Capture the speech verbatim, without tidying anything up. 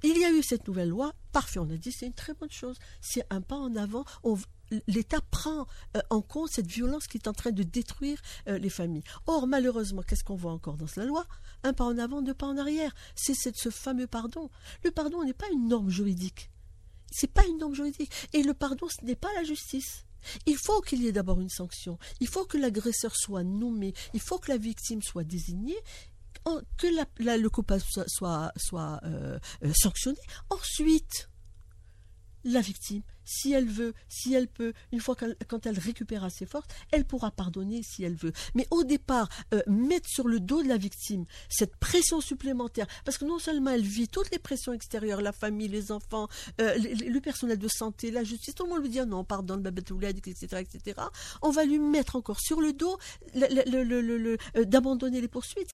il y a eu cette nouvelle loi, parfait, on a dit c'est une très bonne chose, c'est un pas en avant, on, l'État prend euh, en compte cette violence qui est en train de détruire euh, les familles. Or, malheureusement, qu'est-ce qu'on voit encore dans la loi? Un pas en avant, deux pas en arrière. C'est, c'est ce fameux pardon. Le pardon n'est pas une norme juridique. C'est pas une norme juridique. Et le pardon, ce n'est pas la justice. Il faut qu'il y ait d'abord une sanction. Il faut que l'agresseur soit nommé. Il faut que la victime soit désignée. Que la, la, le coupable soit, soit, soit euh, euh, sanctionné. Ensuite, la victime, si elle veut, si elle peut, une fois qu'elle, quand elle récupérera ses forces, elle pourra pardonner si elle veut. Mais au départ, euh, mettre sur le dos de la victime cette pression supplémentaire, parce que non seulement elle vit toutes les pressions extérieures, la famille, les enfants, euh, le, le personnel de santé, la justice, tout le monde lui dit non, pardonne, et cetera, et cetera. On va lui mettre encore sur le dos le, le, le, le, le, euh, d'abandonner les poursuites.